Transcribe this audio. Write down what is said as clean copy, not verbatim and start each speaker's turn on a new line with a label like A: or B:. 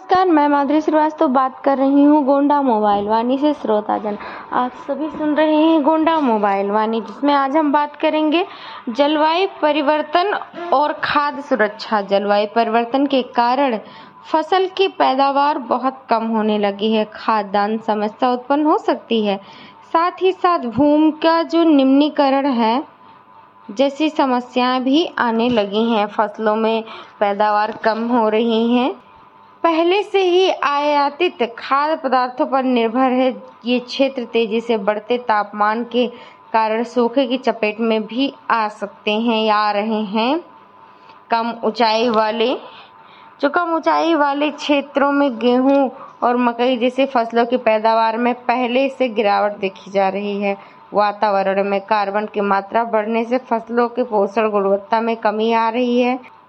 A: नमस्कार, मैं माधुरी श्रीवास्तव बात कर रही हूँ गोंडा मोबाइल वाणी से। श्रोताजन, आप सभी सुन रहे हैं गोंडा मोबाइल वाणी, जिसमें आज हम बात करेंगे जलवायु परिवर्तन और खाद्य सुरक्षा। जलवायु परिवर्तन के कारण फसल की पैदावार बहुत कम होने लगी है, खाद्यान्न समस्या उत्पन्न हो सकती है। साथ ही साथ भूमि का जो निम्नीकरण है जैसी समस्याएं भी आने लगी हैं। फसलों में पैदावार कम हो रही हैं। पहले से ही आयातित खाद्य पदार्थों पर निर्भर है ये क्षेत्र तेजी से बढ़ते तापमान के कारण सूखे की चपेट में भी आ सकते हैं या आ रहे हैं। कम ऊंचाई वाले क्षेत्रों में गेहूं और मकई जैसी फसलों की पैदावार में पहले से गिरावट देखी जा रही है। वातावरण में कार्बन की मात्रा बढ़ने से फसलों के पोषण गुणवत्ता में कमी आ रही है।